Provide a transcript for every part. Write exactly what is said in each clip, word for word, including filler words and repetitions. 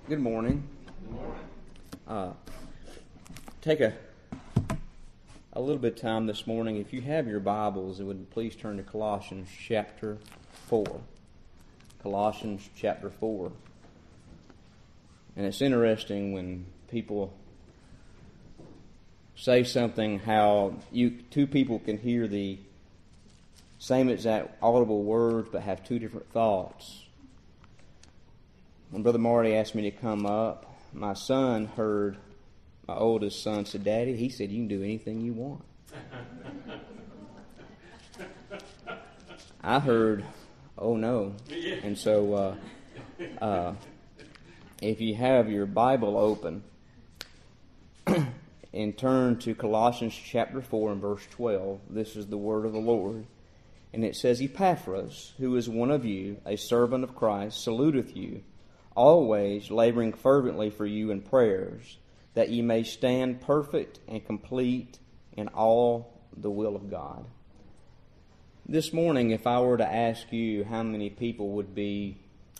Good morning. Good morning. Uh, take a a little bit of time this morning. If you have your Bibles, it would please turn to Colossians chapter four. Colossians chapter four. And it's interesting when people say something, how you two people can hear the same exact audible words but have two different thoughts. When Brother Marty asked me to come up, my son heard, my oldest son said, "Daddy," he said, "you can do anything you want." I heard, "Oh no." And so uh, uh, if you have your Bible open and turn to Colossians chapter four and verse twelve, this is the word of the Lord. And it says, "Epaphras, who is one of you, a servant of Christ, saluteth you, always laboring fervently for you in prayers, that ye may stand perfect and complete in all the will of God." This morning, if I were to ask you how many people would be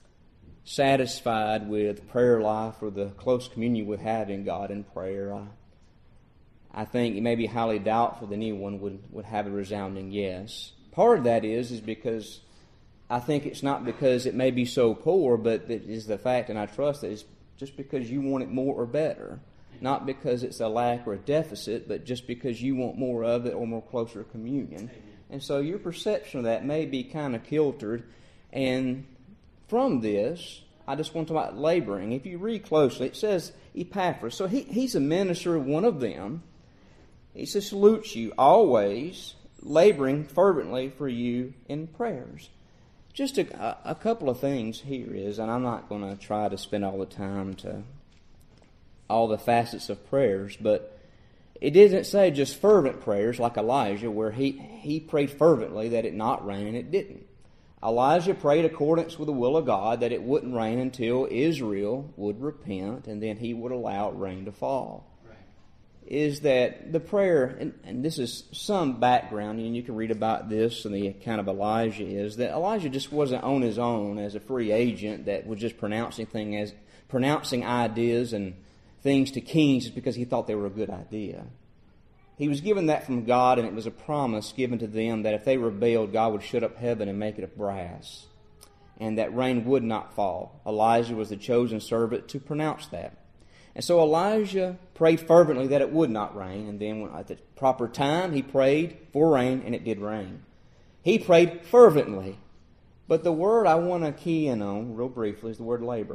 satisfied with prayer life or the close communion with having God in prayer, I, I think it may be highly doubtful that anyone would, would have a resounding yes. Part of that is, is because I think it's not because it may be so poor, but it is the fact, and I trust that it's just because you want it more or better. Not because it's a lack or a deficit, but just because you want more of it or more closer communion. And so your perception of that may be kind of kiltered. And from this, I just want to talk about laboring. If you read closely, it says Epaphras. So he, he's a minister of one of them. He says, "Salutes you always, laboring fervently for you in prayers." Just a, a couple of things here is, and I'm not going to try to spend all the time to all the facets of prayers, but it didn't say just fervent prayers like Elijah, where he, he prayed fervently that it not rain, and it didn't. Elijah prayed accordance with the will of God that it wouldn't rain until Israel would repent, and then he would allow rain to fall. Is that the prayer, and, and this is some background, and you can read about this and the account of Elijah, is that Elijah just wasn't on his own as a free agent that was just pronouncing thing as pronouncing ideas and things to kings just because he thought they were a good idea. He was given that from God, and it was a promise given to them that if they rebelled, God would shut up heaven and make it of brass, and that rain would not fall. Elijah was the chosen servant to pronounce that. And so Elijah prayed fervently that it would not rain, and then at the proper time he prayed for rain, and it did rain. He prayed fervently. But the word I want to key in on real briefly is the word labor.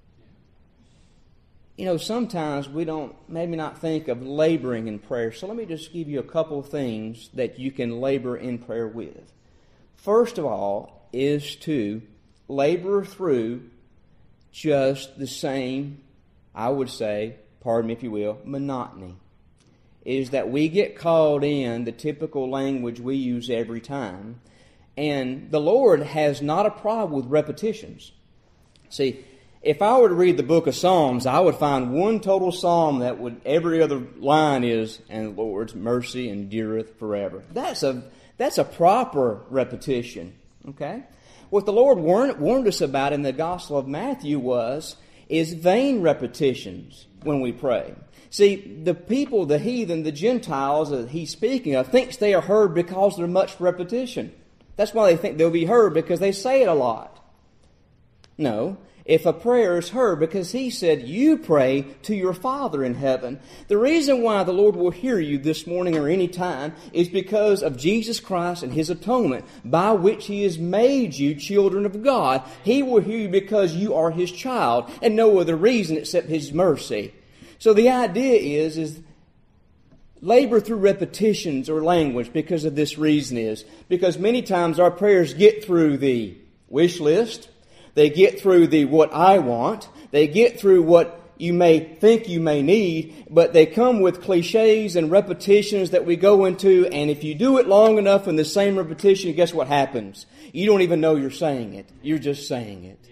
You know, sometimes we don't, maybe not think of laboring in prayer, so let me just give you a couple of things that you can labor in prayer with. First of all is to labor through just the same, I would say, pardon me if you will, monotony. Is that we get called in the typical language we use every time. And the Lord has not a problem with repetitions. See, if I were to read the book of Psalms, I would find one total psalm that would, every other line is, "And the Lord's mercy endureth forever." That's a, that's a proper repetition. Okay? What the Lord warned, warned us about in the Gospel of Matthew was, is vain repetitions when we pray. See, the people, the heathen, the Gentiles that he's speaking of, thinks they are heard because there's much repetition. That's why they think they'll be heard, because they say it a lot. No, if a prayer is heard, because he said, you pray to your Father in heaven. The reason why the Lord will hear you this morning or any time is because of Jesus Christ and His atonement, by which He has made you children of God. He will hear you because you are His child, and no other reason except His mercy. So the idea is, is labor through repetitions or language because of this reason is, because many times our prayers get through the wish list, they get through the what I want, they get through what you may think you may need, but they come with cliches and repetitions that we go into, and if you do it long enough in the same repetition, guess what happens? You don't even know you're saying it. You're just saying it.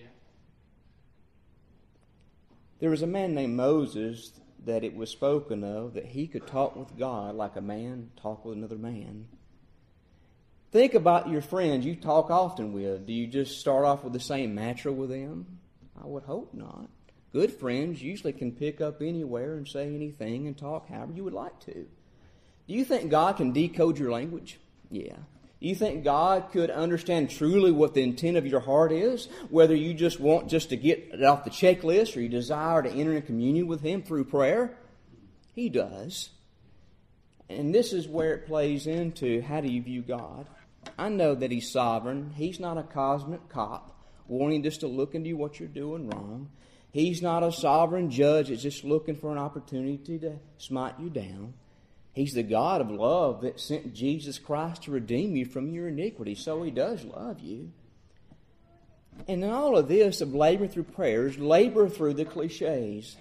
There was a man named Moses that it was spoken of that he could talk with God like a man talk with another man. Think about your friends you talk often with. Do you just start off with the same mantra with them? I would hope not. Good friends usually can pick up anywhere and say anything and talk however you would like to. Do you think God can decode your language? Yeah. Do you think God could understand truly what the intent of your heart is? Whether you just want just to get it off the checklist or you desire to enter in communion with Him through prayer? He does. And this is where it plays into how do you view God. I know that He's sovereign. He's not a cosmic cop wanting just to look into what you're doing wrong. He's not a sovereign judge that's just looking for an opportunity to smite you down. He's the God of love that sent Jesus Christ to redeem you from your iniquity. So He does love you. And in all of this of laboring through prayers, labor through the cliches.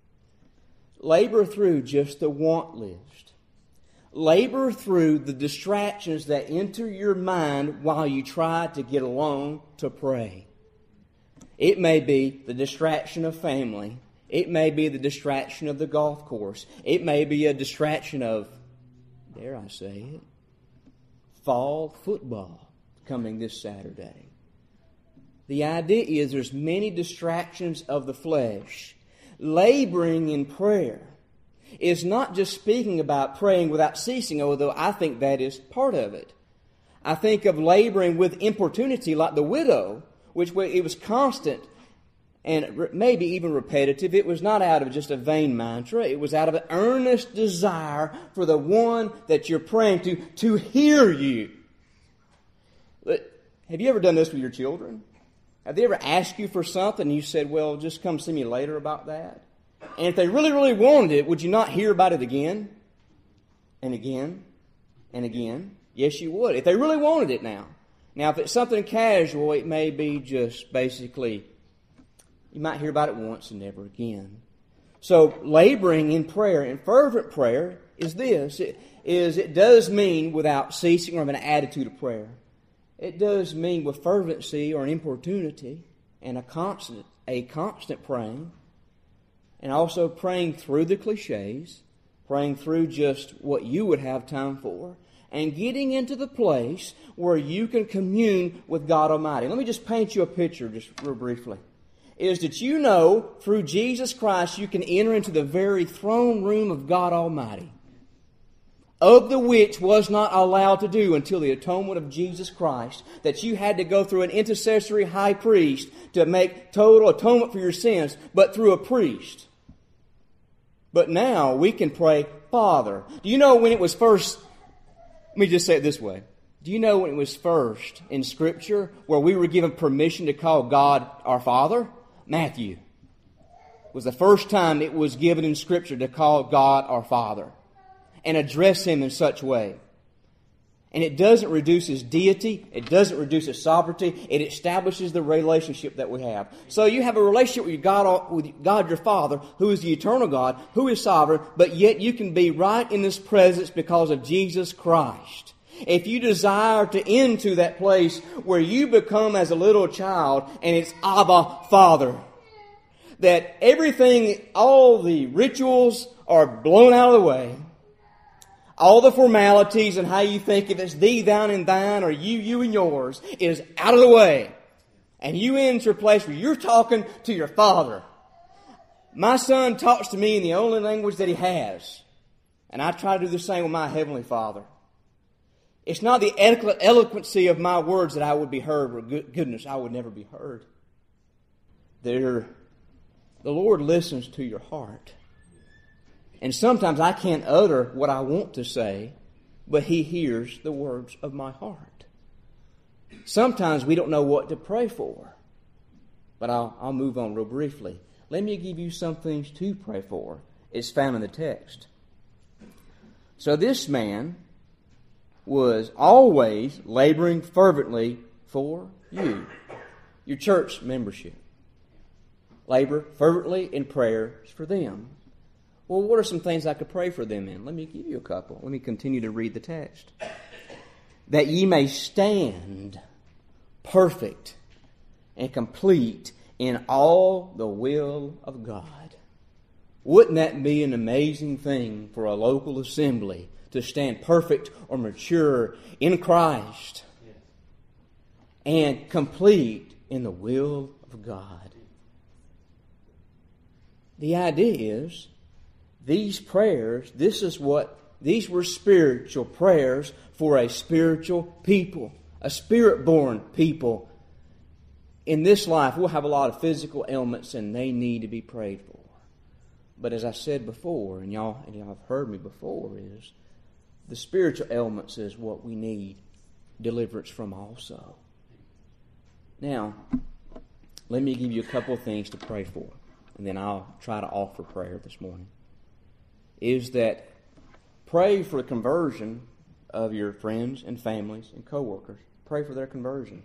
Labor through just the want list. Labor through the distractions that enter your mind while you try to get along to pray. It may be the distraction of family. It may be the distraction of the golf course. It may be a distraction of, dare I say it, fall football coming this Saturday. The idea is there's many distractions of the flesh. Laboring in prayer is not just speaking about praying without ceasing, although I think that is part of it. I think of laboring with importunity like the widow, which it was constant and maybe even repetitive. It was not out of just a vain mantra. It was out of an earnest desire for the one that you're praying to to hear you. Have you ever done this with your children? Have they ever asked you for something and you said, well, just come see me later about that? And if they really, really wanted it, would you not hear about it again and again and again? Yes, you would. If they really wanted it now. Now, if it's something casual, it may be just basically, you might hear about it once and never again. So, laboring in prayer, in fervent prayer, is this. It, is it does mean without ceasing or of an attitude of prayer. It does mean with fervency or an importunity and a constant, a constant praying. And also praying through the cliches, praying through just what you would have time for, and getting into the place where you can commune with God Almighty. Let me just paint you a picture just real briefly. Is that you know through Jesus Christ you can enter into the very throne room of God Almighty, of the which was not allowed to do until the atonement of Jesus Christ, that you had to go through an intercessory high priest to make total atonement for your sins, but through a priest. But now we can pray, Father. Do you know when it was first, let me just say it this way. Do you know when it was first in Scripture where we were given permission to call God our Father? Matthew was the first time it was given in Scripture to call God our Father and address Him in such a way. And it doesn't reduce His deity. It doesn't reduce His sovereignty. It establishes the relationship that we have. So you have a relationship with God, with God your Father, who is the eternal God, who is sovereign, but yet you can be right in His presence because of Jesus Christ. If you desire to into that place where you become as a little child and it's Abba, Father, that everything, all the rituals are blown out of the way, all the formalities and how you think if it's thee, thine, and thine, or you, you, and yours is out of the way. And you enter a place where you're talking to your Father. My son talks to me in the only language that he has. And I try to do the same with my Heavenly Father. It's not the eloquency of my words that I would be heard, or goodness, I would never be heard. There, the Lord listens to your heart. And sometimes I can't utter what I want to say, but He hears the words of my heart. Sometimes we don't know what to pray for. But I'll, I'll move on real briefly. Let me give you some things to pray for. It's found in the text. So this man was always laboring fervently for you, your church membership. Labor fervently in prayers for them. Well, what are some things I could pray for them in? Let me give you a couple. Let me continue to read the text. That ye may stand perfect and complete in all the will of God. Wouldn't that be an amazing thing for a local assembly to stand perfect or mature in Christ and complete in the will of God? the idea is, these prayers, this is what, these were spiritual prayers for a spiritual people, a spirit-born people. In this life, we'll have a lot of physical ailments, and they need to be prayed for. But as I said before, and y'all, and y'all have heard me before, is the spiritual ailments is what we need deliverance from also. Now, let me give you a couple of things to pray for, and then I'll try to offer prayer this morning. Is that pray for the conversion of your friends and families and co-workers. Pray for their conversion.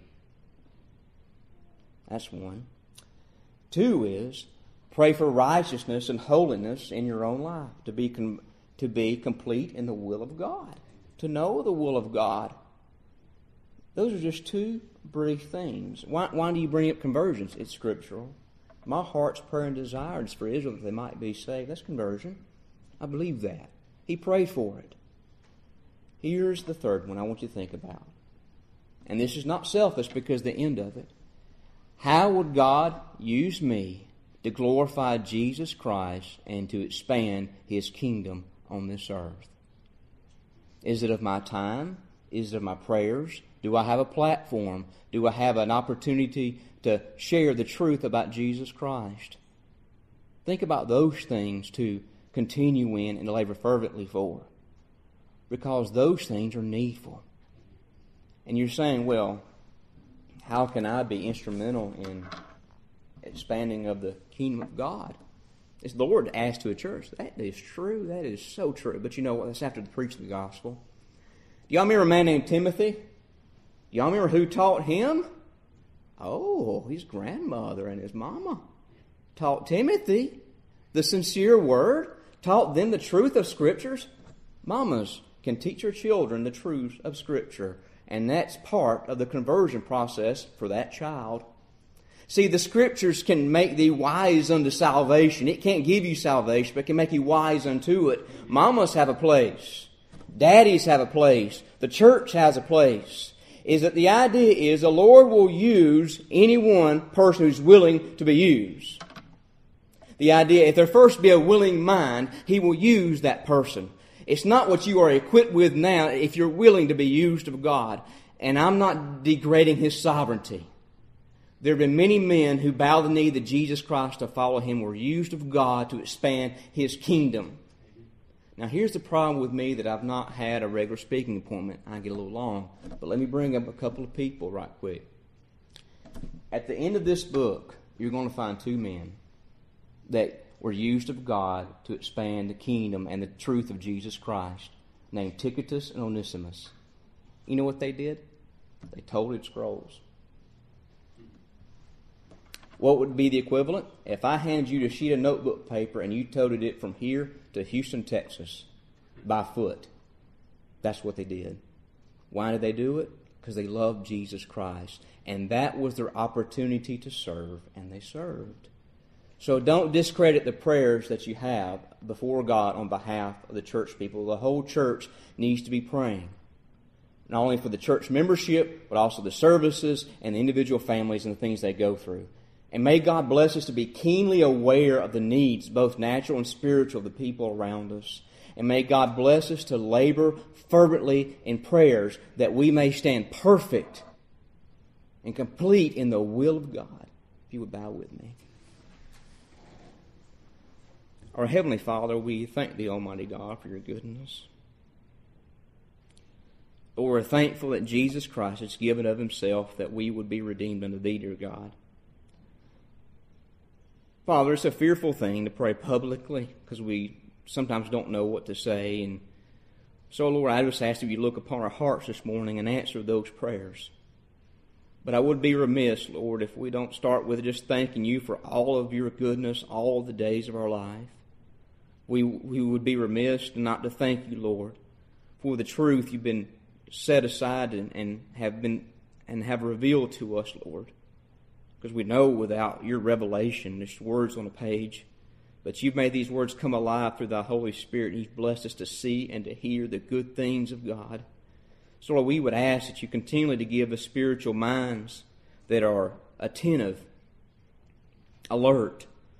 That's one. Two is pray for righteousness and holiness in your own life, to be com- to be complete in the will of God, to know the will of God. Those are just two brief things. Why, why do you bring up conversions? It's scriptural. My heart's prayer and desire is for Israel that they might be saved. That's conversion. I believe that. He prayed for it. Here's the third one I want you to think about. And this is not selfish because the end of it. How would God use me to glorify Jesus Christ and to expand His kingdom on this earth? Is it of my time? Is it of my prayers? Do I have a platform? Do I have an opportunity to share the truth about Jesus Christ? Think about those things to continue in and labor fervently for, because those things are needful. And you're saying, well, how can I be instrumental in expanding of the kingdom of God? It's the Lord asked to a church. That is true. That is so true. But you know what? That's after the preaching of the gospel. Do y'all remember a man named Timothy? Do y'all remember who taught him? Oh, his grandmother and his mama taught Timothy the sincere word, taught them the truth of Scriptures. Mamas can teach your children the truth of Scripture, and that's part of the conversion process for that child. See, the Scriptures can make thee wise unto salvation. It can't give you salvation, but it can make you wise unto it. Mamas have a place. Daddies have a place. The church has a place. Is that the idea is the Lord will use any one person who's willing to be used. The idea, if there first be a willing mind, He will use that person. It's not what you are equipped with now if you're willing to be used of God. And I'm not degrading His sovereignty. There have been many men who bow the knee to Jesus Christ to follow Him, were used of God to expand His kingdom. Now here's the problem with me, that I've not had a regular speaking appointment. I get a little long. But let me bring up a couple of people right quick. At the end of this book, you're going to find two men that were used of God to expand the kingdom and the truth of Jesus Christ, named Tychicus and Onesimus. You know what they did? They toted scrolls. What would be the equivalent? If I handed you a sheet of notebook paper and you toted it from here to Houston, Texas, by foot. That's what they did. Why did they do it? Because they loved Jesus Christ. And that was their opportunity to serve, and they served. So don't discredit the prayers that you have before God on behalf of the church people. The whole church needs to be praying. Not only for the church membership, but also the services and the individual families and the things they go through. And may God bless us to be keenly aware of the needs, both natural and spiritual, of the people around us. And may God bless us to labor fervently in prayers that we may stand perfect and complete in the will of God. If you would bow with me. Our Heavenly Father, we thank Thee, Almighty God, for Your goodness. Lord, we're thankful that Jesus Christ has given of Himself that we would be redeemed unto Thee, dear God. Father, it's a fearful thing to pray publicly because we sometimes don't know what to say. And so, Lord, I just ask that You look upon our hearts this morning and answer those prayers. But I would be remiss, Lord, if we don't start with just thanking You for all of Your goodness all of the days of our life. We, we would be remiss not to thank You, Lord, for the truth You've been set aside and, and have been and have revealed to us, Lord. Because we know without Your revelation, there's words on a page. But You've made these words come alive through Thy Holy Spirit. And You've blessed us to see and to hear the good things of God. So, Lord, we would ask that You continually to give us spiritual minds that are attentive, alert,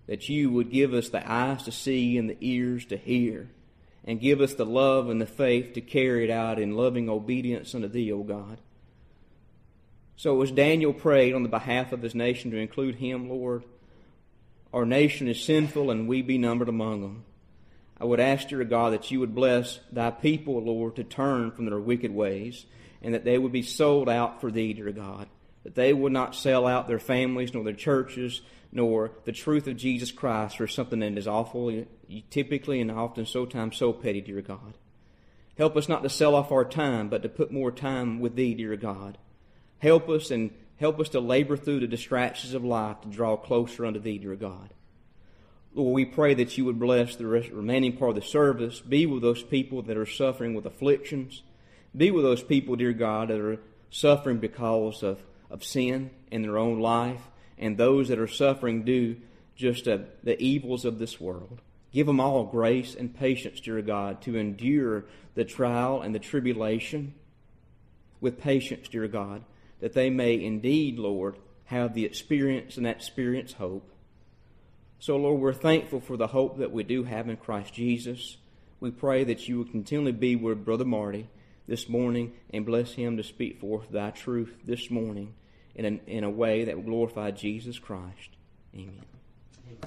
that you would give us the eyes to see and the ears to hear, and give us the love and the faith to carry it out in loving obedience unto Thee, O God. So as Daniel prayed on the behalf of his nation to include him, Lord, our nation is sinful and we be numbered among them. I would ask, dear God, that you would bless Thy people, Lord, to turn from their wicked ways, and that they would be sold out for Thee, dear God, that they would not sell out their families, nor their churches, nor the truth of Jesus Christ for something that is awful, typically and often so times so petty, dear God. Help us not to sell off our time, but to put more time with Thee, dear God. Help us and help us to labor through the distractions of life to draw closer unto Thee, dear God. Lord, we pray that you would bless the remaining part of the service. Be with those people that are suffering with afflictions. Be with those people, dear God, that are suffering because of, of sin in their own life, and those that are suffering due just uh, the evils of this world. Give them all grace and patience, dear God, to endure the trial and the tribulation with patience, dear God, that they may indeed, Lord, have the experience and that experience hope. So, Lord, we're thankful for the hope that we do have in Christ Jesus. We pray that you would continually be with Brother Marty this morning and bless him to speak forth Thy truth this morning in a, in a way that will glorify Jesus Christ. Amen.